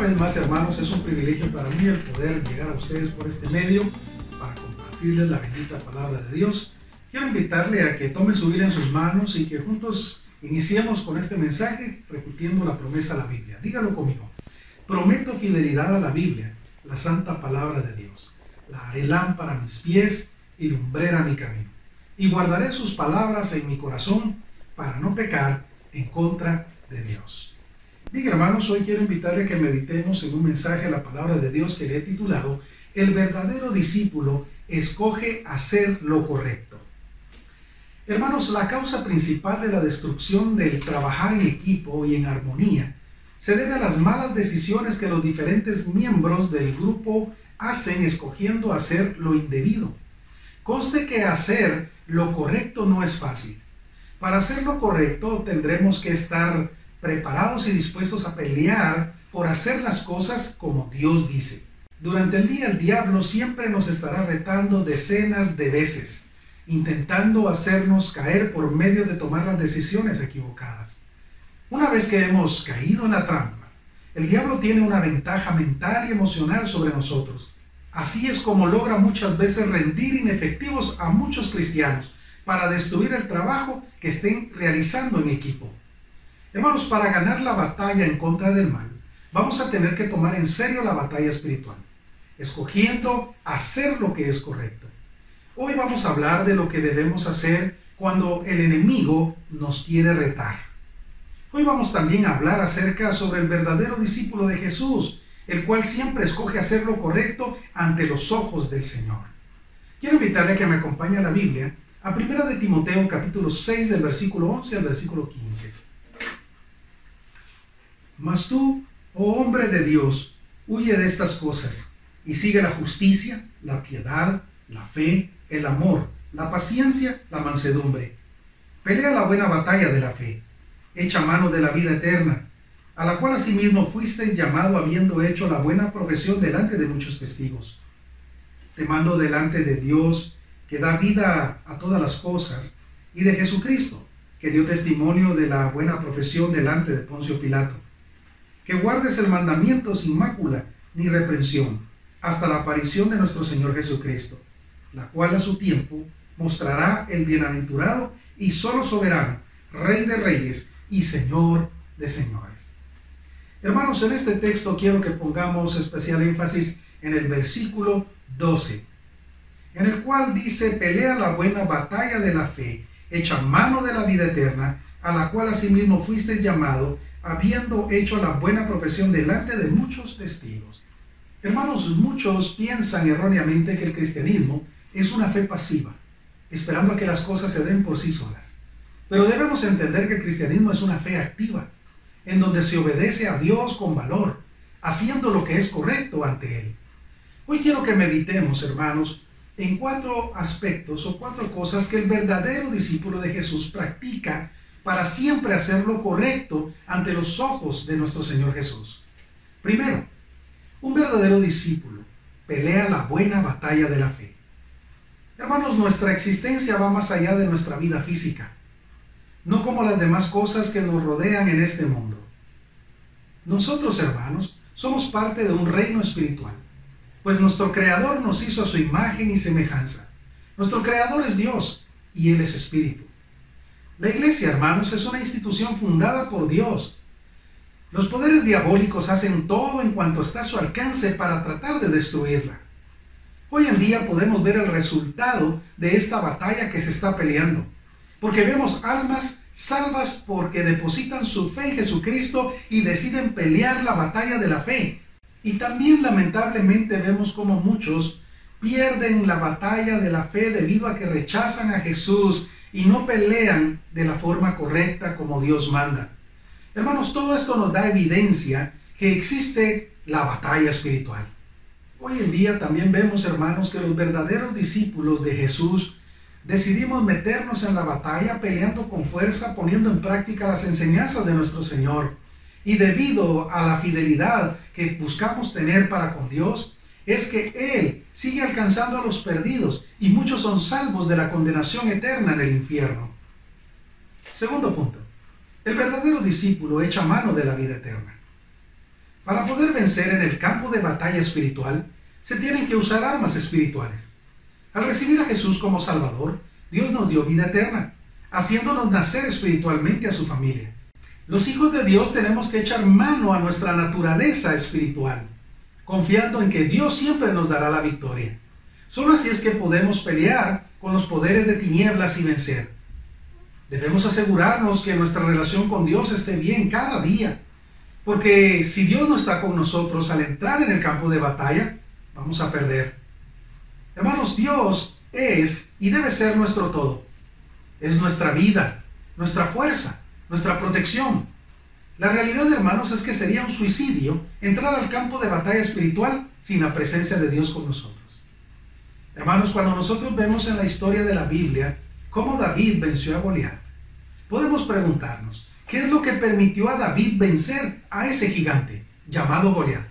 vez más, hermanos, es un privilegio para mí el poder llegar a ustedes por este medio para compartirles la bendita palabra de Dios. Quiero invitarle a que tome su Biblia en sus manos y que juntos iniciemos con este mensaje repitiendo la promesa de la Biblia. Dígalo conmigo. Prometo fidelidad a la Biblia, la santa palabra de Dios. La haré lámpara a mis pies y lumbrera a mi camino. Y guardaré sus palabras en mi corazón para no pecar en contra de Dios. Bien, hermanos, hoy quiero invitarle a que meditemos en un mensaje a la palabra de Dios que le he titulado El verdadero discípulo escoge hacer lo correcto. Hermanos, la causa principal de la destrucción del trabajar en equipo y en armonía se debe a las malas decisiones que los diferentes miembros del grupo hacen escogiendo hacer lo indebido. Conste que hacer lo correcto no es fácil. Para hacer lo correcto tendremos que estar preparados y dispuestos a pelear por hacer las cosas como Dios dice. Durante el día el diablo siempre nos estará retando decenas de veces, intentando hacernos caer por medio de tomar las decisiones equivocadas. Una vez que hemos caído en la trampa, el diablo tiene una ventaja mental y emocional sobre nosotros. Así es como logra muchas veces rendir inefectivos a muchos cristianos para destruir el trabajo que estén realizando en equipo. Hermanos, para ganar la batalla en contra del mal, vamos a tener que tomar en serio la batalla espiritual, escogiendo hacer lo que es correcto. Hoy vamos a hablar de lo que debemos hacer cuando el enemigo nos quiere retar. Hoy vamos también a hablar acerca sobre el verdadero discípulo de Jesús, el cual siempre escoge hacer lo correcto ante los ojos del Señor. Quiero invitarle a que me acompañe a la Biblia, a 1 de Timoteo capítulo 6 del versículo 11 al versículo 15. Mas tú, oh hombre de Dios, huye de estas cosas y sigue la justicia, la piedad, la fe, el amor, la paciencia, la mansedumbre. Pelea la buena batalla de la fe, echa mano de la vida eterna, a la cual asimismo fuiste llamado habiendo hecho la buena profesión delante de muchos testigos. Te mando delante de Dios, que da vida a todas las cosas, y de Jesucristo, que dio testimonio de la buena profesión delante de Poncio Pilato, que guardes el mandamiento sin mácula ni reprensión, hasta la aparición de nuestro Señor Jesucristo, la cual a su tiempo mostrará el bienaventurado y solo soberano, Rey de reyes y Señor de señores. Hermanos, en este texto quiero que pongamos especial énfasis en el versículo 12, en el cual dice: pelea la buena batalla de la fe, echa mano de la vida eterna, a la cual asimismo fuiste llamado, habiendo hecho la buena profesión delante de muchos testigos. Hermanos, muchos piensan erróneamente que el cristianismo es una fe pasiva, esperando a que las cosas se den por sí solas. Pero debemos entender que el cristianismo es una fe activa, en donde se obedece a Dios con valor, haciendo lo que es correcto ante Él. Hoy quiero que meditemos, hermanos, en 4 aspectos o 4 cosas que el verdadero discípulo de Jesús practica para siempre hacer lo correcto ante los ojos de nuestro Señor Jesús. Primero, un verdadero discípulo pelea la buena batalla de la fe. Hermanos, nuestra existencia va más allá de nuestra vida física, no como las demás cosas que nos rodean en este mundo. Nosotros, hermanos, somos parte de un reino espiritual, pues nuestro Creador nos hizo a su imagen y semejanza. Nuestro Creador es Dios y Él es Espíritu. La iglesia, hermanos, es una institución fundada por Dios. Los poderes diabólicos hacen todo en cuanto está a su alcance para tratar de destruirla. Hoy en día podemos ver el resultado de esta batalla que se está peleando, porque vemos almas salvas porque depositan su fe en Jesucristo y deciden pelear la batalla de la fe. Y también lamentablemente vemos como muchos pierden la batalla de la fe debido a que rechazan a Jesús y no pelean de la forma correcta como Dios manda. Hermanos, todo esto nos da evidencia que existe la batalla espiritual. Hoy en día también vemos, hermanos, que los verdaderos discípulos de Jesús decidimos meternos en la batalla peleando con fuerza, poniendo en práctica las enseñanzas de nuestro Señor. Y debido a la fidelidad que buscamos tener para con Dios, es que Él sigue alcanzando a los perdidos y muchos son salvos de la condenación eterna en el infierno. Segundo punto, el verdadero discípulo echa mano de la vida eterna. Para poder vencer en el campo de batalla espiritual, se tienen que usar armas espirituales. Al recibir a Jesús como Salvador, Dios nos dio vida eterna, haciéndonos nacer espiritualmente a su familia. Los hijos de Dios tenemos que echar mano a nuestra naturaleza espiritual, confiando en que Dios siempre nos dará la victoria. Solo así es que podemos pelear con los poderes de tinieblas y vencer. Debemos asegurarnos que nuestra relación con Dios esté bien cada día, porque si Dios no está con nosotros al entrar en el campo de batalla, vamos a perder. Hermanos, Dios es y debe ser nuestro todo. Es nuestra vida, nuestra fuerza, nuestra protección. La realidad, hermanos, es que sería un suicidio entrar al campo de batalla espiritual sin la presencia de Dios con nosotros. Hermanos, cuando nosotros vemos en la historia de la Biblia cómo David venció a Goliat, podemos preguntarnos, ¿qué es lo que permitió a David vencer a ese gigante llamado Goliat?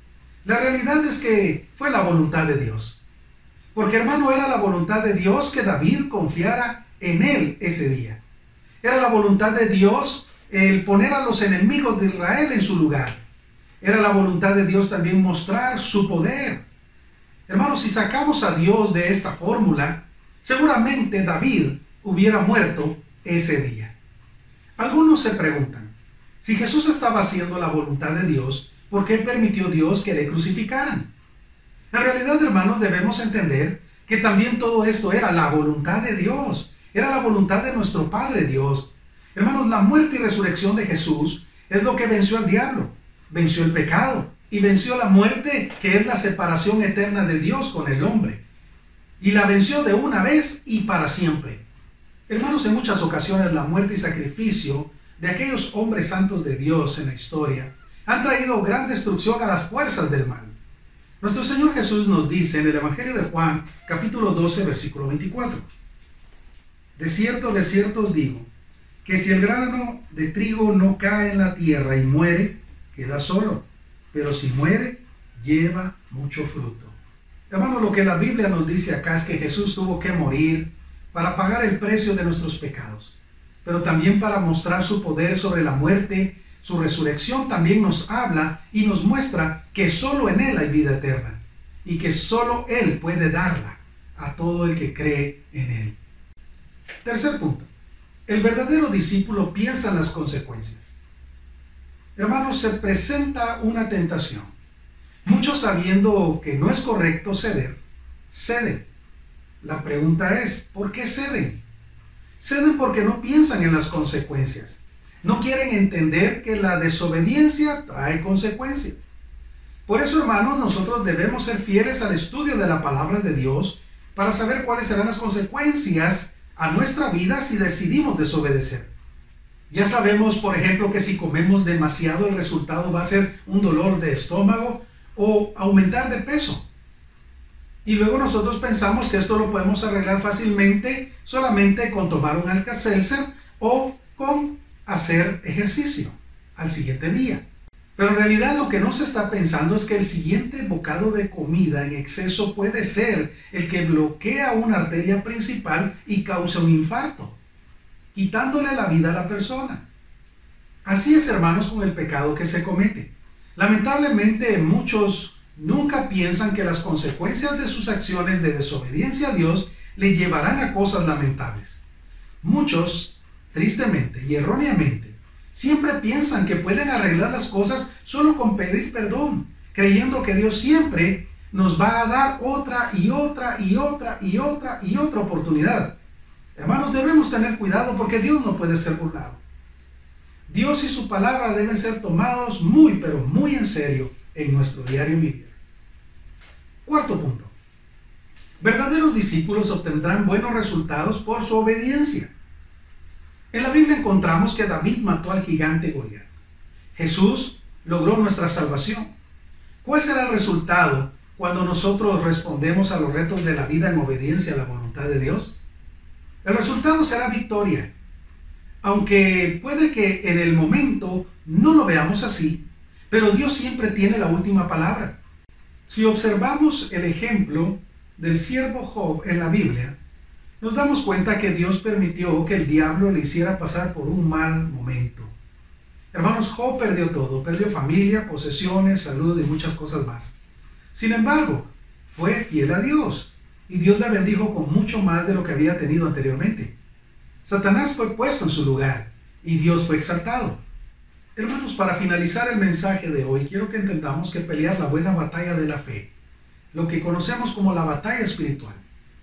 La realidad es que fue la voluntad de Dios. Porque, hermano, era la voluntad de Dios que David confiara en él ese día. Era la voluntad de Dios el poner a los enemigos de Israel en su lugar. Era la voluntad de Dios también mostrar su poder. Hermanos, si sacamos a Dios de esta fórmula, seguramente David hubiera muerto ese día. Algunos se preguntan, si Jesús estaba haciendo la voluntad de Dios, ¿por qué permitió Dios que le crucificaran? En realidad, hermanos, debemos entender que también todo esto era la voluntad de Dios. Era la voluntad de nuestro Padre Dios. Hermanos, la muerte y resurrección de Jesús es lo que venció al diablo, venció el pecado y venció la muerte, que es la separación eterna de Dios con el hombre. Y la venció de una vez y para siempre. Hermanos, en muchas ocasiones la muerte y sacrificio de aquellos hombres santos de Dios en la historia han traído gran destrucción a las fuerzas del mal. Nuestro Señor Jesús nos dice en el Evangelio de Juan, capítulo 12, versículo 24. De cierto os digo, que si el grano de trigo no cae en la tierra y muere, queda solo, pero si muere, lleva mucho fruto. Hermano, lo que la Biblia nos dice acá es que Jesús tuvo que morir para pagar el precio de nuestros pecados, pero también para mostrar su poder sobre la muerte. Su resurrección también nos habla y nos muestra que solo en Él hay vida eterna y que solo Él puede darla a todo el que cree en Él. Tercer punto, el verdadero discípulo piensa en las consecuencias. Hermanos, se presenta una tentación. Muchos, sabiendo que no es correcto ceder, ceden. La pregunta es, ¿por qué ceden? Ceden porque no piensan en las consecuencias. No quieren entender que la desobediencia trae consecuencias. Por eso, hermanos, nosotros debemos ser fieles al estudio de la palabra de Dios para saber cuáles serán las consecuencias a nuestra vida si decidimos desobedecer. Ya sabemos, por ejemplo, que si comemos demasiado, el resultado va a ser un dolor de estómago o aumentar de peso. Y luego nosotros pensamos que esto lo podemos arreglar fácilmente solamente con tomar un Alka-Seltzer o con hacer ejercicio al siguiente día. Pero en realidad lo que no se está pensando es que el siguiente bocado de comida en exceso puede ser el que bloquea una arteria principal y causa un infarto, quitándole la vida a la persona. Así es, hermanos, con el pecado que se comete. Lamentablemente, muchos nunca piensan que las consecuencias de sus acciones de desobediencia a Dios le llevarán a cosas lamentables. Muchos, tristemente y erróneamente, siempre piensan que pueden arreglar las cosas solo con pedir perdón, creyendo que Dios siempre nos va a dar otra y otra y otra y otra y otra oportunidad. Hermanos, debemos tener cuidado porque Dios no puede ser burlado. Dios y su palabra deben ser tomados muy, pero muy en serio en nuestro diario vivir. Cuarto punto. Verdaderos discípulos obtendrán buenos resultados por su obediencia. En la Biblia encontramos que David mató al gigante Goliat. Jesús logró nuestra salvación. ¿Cuál será el resultado cuando nosotros respondemos a los retos de la vida en obediencia a la voluntad de Dios? El resultado será victoria. Aunque puede que en el momento no lo veamos así, pero Dios siempre tiene la última palabra. Si observamos el ejemplo del siervo Job en la Biblia, nos damos cuenta que Dios permitió que el diablo le hiciera pasar por un mal momento. Hermanos, Job perdió todo, perdió familia, posesiones, salud y muchas cosas más. Sin embargo, fue fiel a Dios y Dios le bendijo con mucho más de lo que había tenido anteriormente. Satanás fue puesto en su lugar y Dios fue exaltado. Hermanos, para finalizar el mensaje de hoy, quiero que entendamos que pelear la buena batalla de la fe, lo que conocemos como la batalla espiritual,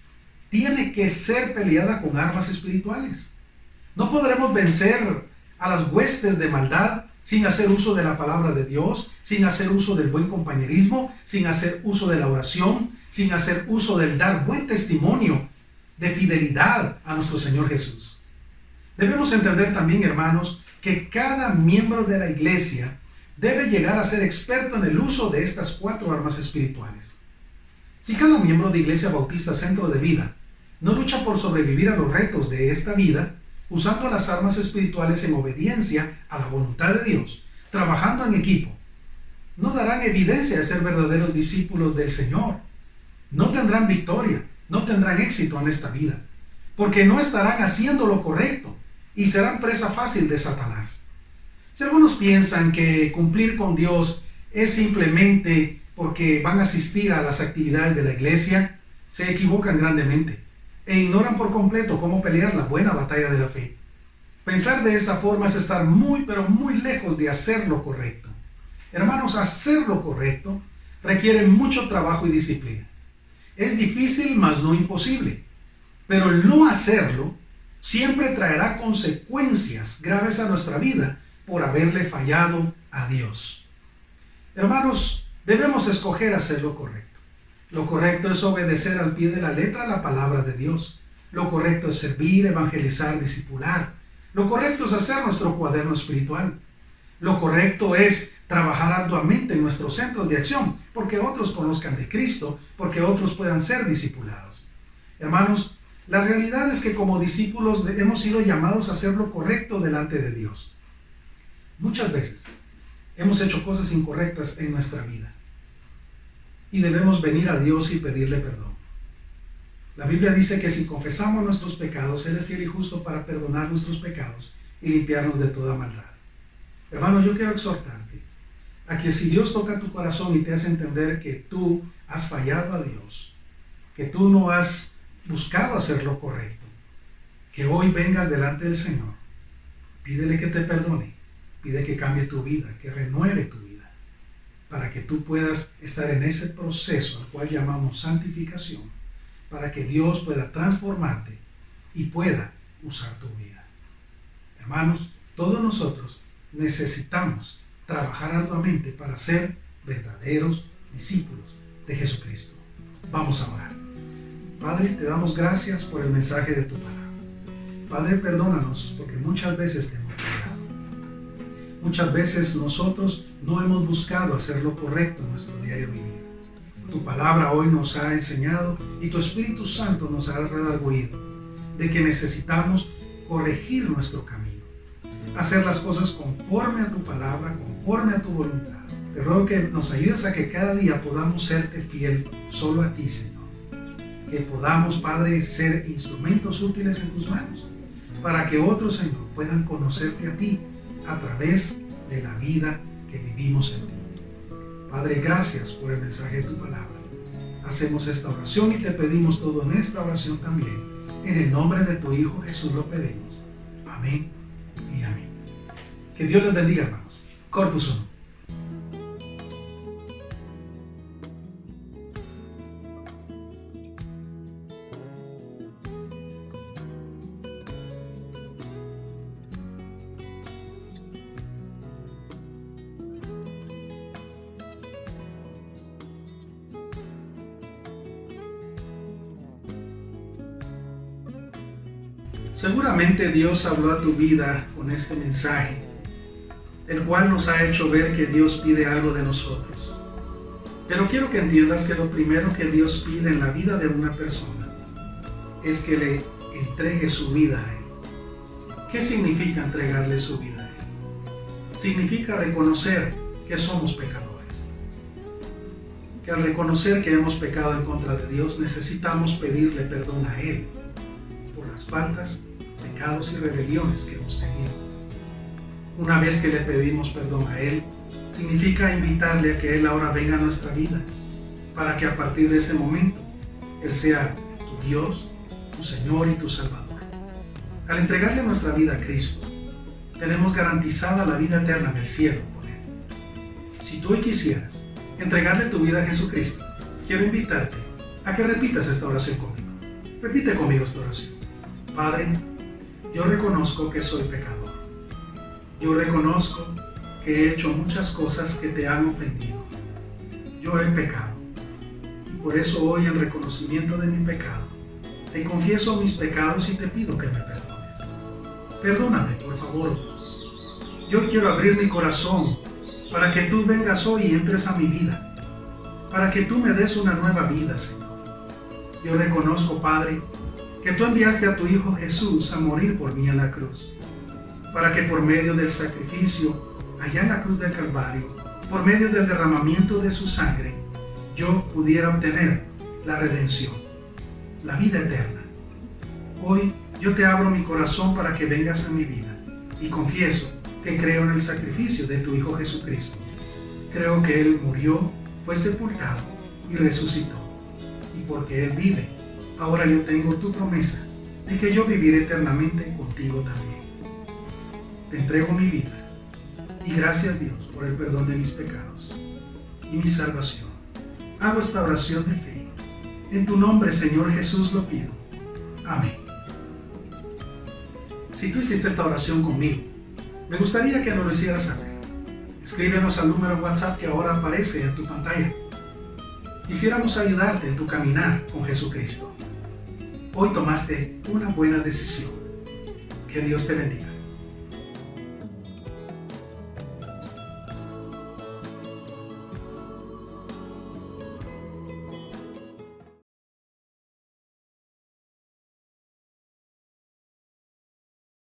tiene que ser peleada con armas espirituales. No podremos vencer a las huestes de maldad sin hacer uso de la palabra de Dios, sin hacer uso del buen compañerismo, sin hacer uso de la oración, sin hacer uso del dar buen testimonio de fidelidad a nuestro Señor Jesús. Debemos entender también, hermanos, que cada miembro de la iglesia debe llegar a ser experto en el uso de estas 4 armas espirituales. Si cada miembro de Iglesia Bautista Centro de Vida no lucha por sobrevivir a los retos de esta vida, usando las armas espirituales en obediencia a la voluntad de Dios, trabajando en equipo, no darán evidencia de ser verdaderos discípulos del Señor. No tendrán victoria, no tendrán éxito en esta vida, porque no estarán haciendo lo correcto y serán presa fácil de Satanás. Si algunos piensan que cumplir con Dios es simplemente porque van a asistir a las actividades de la iglesia, se equivocan grandemente e ignoran por completo cómo pelear la buena batalla de la fe. Pensar de esa forma es estar muy, pero muy lejos de hacer lo correcto. Hermanos, hacer lo correcto requiere mucho trabajo y disciplina. Es difícil, mas no imposible. Pero el no hacerlo siempre traerá consecuencias graves a nuestra vida por haberle fallado a Dios. Hermanos, debemos escoger hacer lo correcto. Lo correcto es obedecer al pie de la letra la palabra de Dios. Lo correcto es servir, evangelizar, discipular. Lo correcto es hacer nuestro cuaderno espiritual. Lo correcto es trabajar arduamente en nuestros centros de acción, porque otros conozcan de Cristo, porque otros puedan ser discipulados. Hermanos, la realidad es que como discípulos hemos sido llamados a hacer lo correcto delante de Dios. Muchas veces hemos hecho cosas incorrectas en nuestra vida y debemos venir a Dios y pedirle perdón. La Biblia dice que si confesamos nuestros pecados, Él es fiel y justo para perdonar nuestros pecados y limpiarnos de toda maldad. Hermano, yo quiero exhortarte a que si Dios toca tu corazón y te hace entender que tú has fallado a Dios, que tú no has buscado hacer lo correcto, que hoy vengas delante del Señor, pídele que te perdone, pide que cambie tu vida, que renueve tu vida, para que tú puedas estar en ese proceso al cual llamamos santificación, para que Dios pueda transformarte y pueda usar tu vida. Hermanos, todos nosotros necesitamos trabajar arduamente para ser verdaderos discípulos de Jesucristo. Vamos a orar. Padre, te damos gracias por el mensaje de tu palabra. Padre, perdónanos porque muchas veces te hemos fallado. Muchas veces nosotros no hemos buscado hacer lo correcto en nuestro diario vivir. Tu palabra hoy nos ha enseñado y tu Espíritu Santo nos ha redarguido de que necesitamos corregir nuestro camino, hacer las cosas conforme a tu palabra, conforme a tu voluntad. Te ruego que nos ayudes a que cada día podamos serte fiel solo a ti, Señor. Que podamos, Padre, ser instrumentos útiles en tus manos, para que otros, Señor, puedan conocerte a ti a través de la vida que vivimos en ti. Padre, gracias por el mensaje de tu palabra. Hacemos esta oración y te pedimos todo en esta oración también. En el nombre de tu Hijo Jesús lo pedimos. Amén y amén. Que Dios les bendiga, hermanos. Corpus Uno. Seguramente Dios habló a tu vida con este mensaje, el cual nos ha hecho ver que Dios pide algo de nosotros. Pero quiero que entiendas que lo primero que Dios pide en la vida de una persona es que le entregue su vida a Él. ¿Qué significa entregarle su vida a Él? Significa reconocer que somos pecadores. Que al reconocer que hemos pecado en contra de Dios, necesitamos pedirle perdón a Él por las faltas, pecados y rebeliones que hemos tenido. Una vez que le pedimos perdón a Él, significa invitarle a que Él ahora venga a nuestra vida, para que a partir de ese momento Él sea tu Dios, tu Señor y tu Salvador. Al entregarle nuestra vida a Cristo, tenemos garantizada la vida eterna en el cielo con Él. Si tú hoy quisieras entregarle tu vida a Jesucristo, quiero invitarte a que repitas esta oración conmigo. Repite conmigo esta oración. Padre, yo reconozco que soy pecador. Yo reconozco que he hecho muchas cosas que te han ofendido. Yo he pecado. Y por eso hoy, en reconocimiento de mi pecado, te confieso mis pecados y te pido que me perdones. Perdóname, por favor, Dios. Yo quiero abrir mi corazón para que tú vengas hoy y entres a mi vida, para que tú me des una nueva vida, Señor. Yo reconozco, Padre, que tú enviaste a tu Hijo Jesús a morir por mí en la cruz, para que por medio del sacrificio allá en la cruz del Calvario, por medio del derramamiento de su sangre, yo pudiera obtener la redención, la vida eterna. Hoy yo te abro mi corazón para que vengas a mi vida y confieso que creo en el sacrificio de tu Hijo Jesucristo. Creo que Él murió, fue sepultado y resucitó. Y porque Él vive, ahora yo tengo tu promesa de que yo viviré eternamente contigo también. Te entrego mi vida y gracias, Dios, por el perdón de mis pecados y mi salvación. Hago esta oración de fe. En tu nombre, Señor Jesús, lo pido. Amén. Si tú hiciste esta oración conmigo, me gustaría que nos lo hicieras saber. Escríbenos al número WhatsApp que ahora aparece en tu pantalla. Quisiéramos ayudarte en tu caminar con Jesucristo. Hoy tomaste una buena decisión. Que Dios te bendiga.